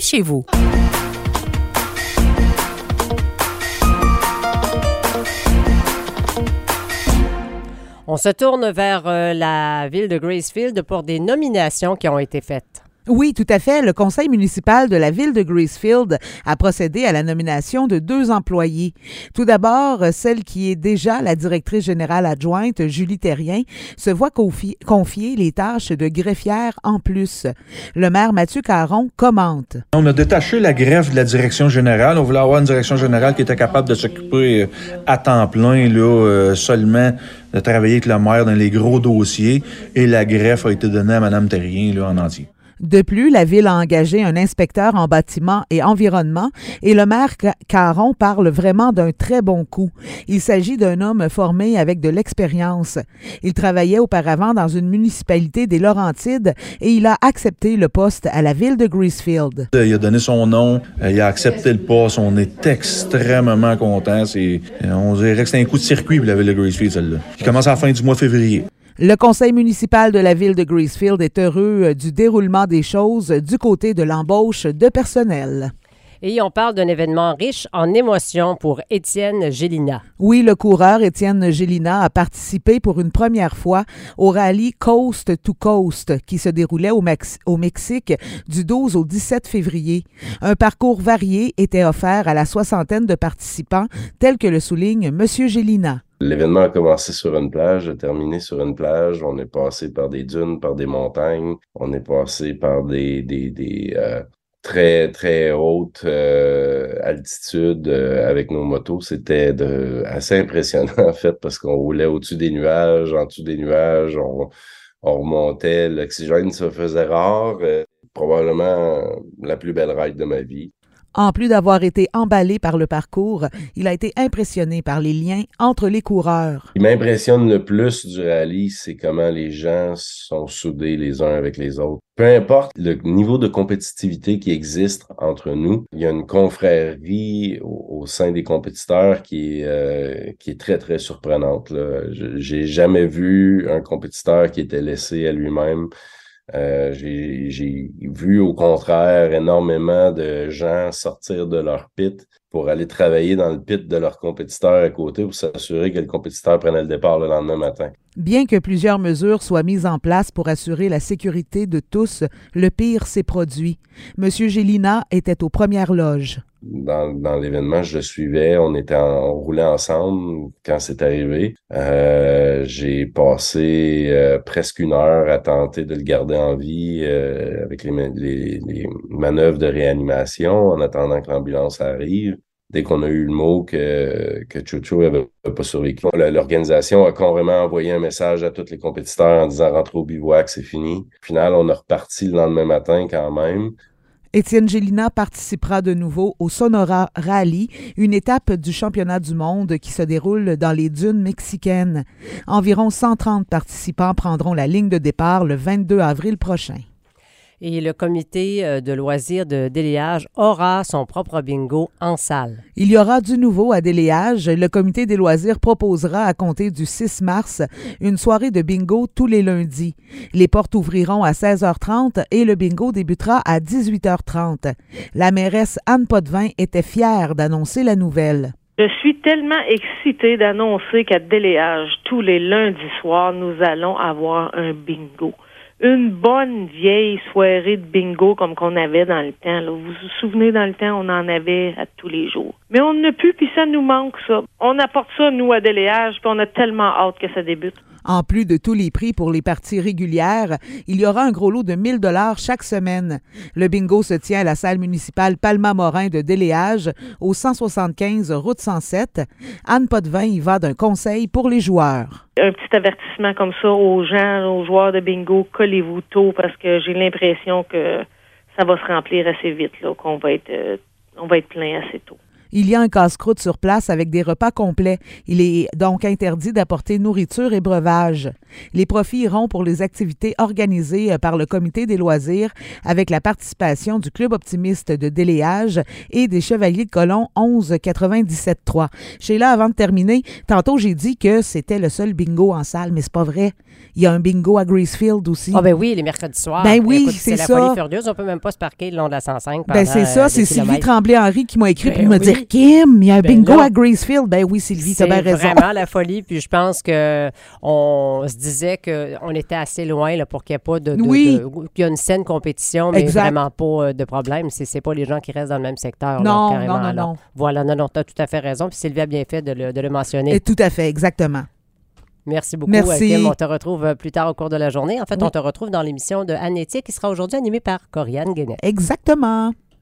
chez vous. On se tourne vers la ville de Gracefield pour des nominations qui ont été faites. Oui, tout à fait. Le conseil municipal de la ville de Gracefield a procédé à la nomination de 2 employés. Tout d'abord, celle qui est déjà la directrice générale adjointe, Julie Terrien, se voit confier les tâches de greffière en plus. Le maire Mathieu Caron commente. On a détaché la greffe de la direction générale. On voulait avoir une direction générale qui était capable de s'occuper à temps plein, seulement de travailler avec le maire dans les gros dossiers. Et la greffe a été donnée à Mme Terrien en entier. De plus, la ville a engagé un inspecteur en bâtiment et environnement et le maire Caron parle vraiment d'un très bon coup. Il s'agit d'un homme formé avec de l'expérience. Il travaillait auparavant dans une municipalité des Laurentides et il a accepté le poste à la ville de Gracefield. Il a donné son nom, il a accepté le poste, on est extrêmement contents. On dirait que c'est un coup de circuit pour la ville de Gracefield, celle-là. Qui commence à la fin du mois de février. Le conseil municipal de la ville de Gracefield est heureux du déroulement des choses du côté de l'embauche de personnel. Et on parle d'un événement riche en émotions pour Étienne Gélina. Oui, le coureur Étienne Gélina a participé pour une première fois au rallye Coast to Coast qui se déroulait au Mexique du 12 au 17 février. Un parcours varié était offert à la 60aine de participants, tel que le souligne M. Gélina. L'événement a commencé sur une plage, a terminé sur une plage. On est passé par des dunes, par des montagnes. On est passé par des très, très hautes altitudes avec nos motos. C'était assez impressionnant, en fait, parce qu'on roulait au-dessus des nuages, en dessous des nuages. On remontait. L'oxygène se faisait rare. Probablement la plus belle ride de ma vie. En plus d'avoir été emballé par le parcours, il a été impressionné par les liens entre les coureurs. Ce qui m'impressionne le plus du rallye, c'est comment les gens sont soudés les uns avec les autres. Peu importe le niveau de compétitivité qui existe entre nous, il y a une confrérie au sein des compétiteurs qui est très, très surprenante, là. J'ai jamais vu un compétiteur qui était laissé à lui-même. J'ai vu au contraire énormément de gens sortir de leur pit pour aller travailler dans le pit de leur compétiteur à côté pour s'assurer que le compétiteur prenait le départ le lendemain matin. Bien que plusieurs mesures soient mises en place pour assurer la sécurité de tous, le pire s'est produit. M. Gélina était aux premières loges. Dans l'événement, je le suivais, on roulait ensemble quand c'est arrivé. J'ai passé presque 1 heure à tenter de le garder en vie avec les manœuvres de réanimation en attendant que l'ambulance arrive. Dès qu'on a eu le mot que Chucho n'avait pas survécu, l'organisation a carrément envoyé un message à tous les compétiteurs en disant « Rentrez au bivouac, c'est fini ». Au final, on a reparti le lendemain matin quand même. Étienne Gélina participera de nouveau au Sonora Rally, une étape du championnat du monde qui se déroule dans les dunes mexicaines. Environ 130 participants prendront la ligne de départ le 22 avril prochain. Et le comité de loisirs de Déléage aura son propre bingo en salle. Il y aura du nouveau à Déléage. Le comité des loisirs proposera à compter du 6 mars une soirée de bingo tous les lundis. Les portes ouvriront à 16h30 et le bingo débutera à 18h30. La mairesse Anne Potvin était fière d'annoncer la nouvelle. Je suis tellement excitée d'annoncer qu'à Déléage, tous les lundis soirs, nous allons avoir un bingo. Une bonne vieille soirée de bingo comme qu'on avait dans le temps. Là. Vous vous souvenez, dans le temps, on en avait à tous les jours. Mais on n'a plus, puis ça nous manque, ça. On apporte ça, nous, à Déléage, puis on a tellement hâte que ça débute. En plus de tous les prix pour les parties régulières, il y aura un gros lot de 1 000 $ chaque semaine. Le bingo se tient à la salle municipale Palma-Morin de Déléage, au 175 route 107. Anne Potvin y va d'un conseil pour les joueurs. Un petit avertissement comme ça aux gens, aux joueurs de bingo, collez-vous tôt parce que j'ai l'impression que ça va se remplir assez vite, là, qu'on va être plein assez tôt. Il y a un casse-croûte sur place avec des repas complets. Il est donc interdit d'apporter nourriture et breuvages. Les profits iront pour les activités organisées par le comité des loisirs avec la participation du Club optimiste de déléage et des Chevaliers de Colomb 1197-3. Sheila, avant de terminer, tantôt j'ai dit que c'était le seul bingo en salle, mais c'est pas vrai. Il y a un bingo à Gracefield aussi. Ah ben oui, les mercredis soirs. Ben oui, écoute, c'est la ça. folie furieuse. On peut même pas se parquer le long de la 105 pendant Ben c'est ça, c'est des Sylvie kilomètres. Tremblay-Henry qui m'a écrit Ben pour me oui. dire « Kim, il y a un Ben bingo là, à Gracefield. » Ben oui, Sylvie, t'as bien raison. C'est vraiment la folie. Puis je pense que on se disait qu'on était assez loin là, pour qu'il n'y ait pas Oui. qu'il y a une saine compétition, mais Exact. vraiment pas de problème. C'est pas les gens qui restent dans le même secteur. Non, là, carrément, non, là. non. Voilà, non, tu as tout à fait raison. Puis Sylvie a bien fait de le mentionner. Et tout à fait, exactement. Merci beaucoup, Merci. Kim. On te retrouve plus tard au cours de la journée. En fait, Oui. on te retrouve dans l'émission de Anne Etier qui sera aujourd'hui animée par Corianne Guénet. Exactement.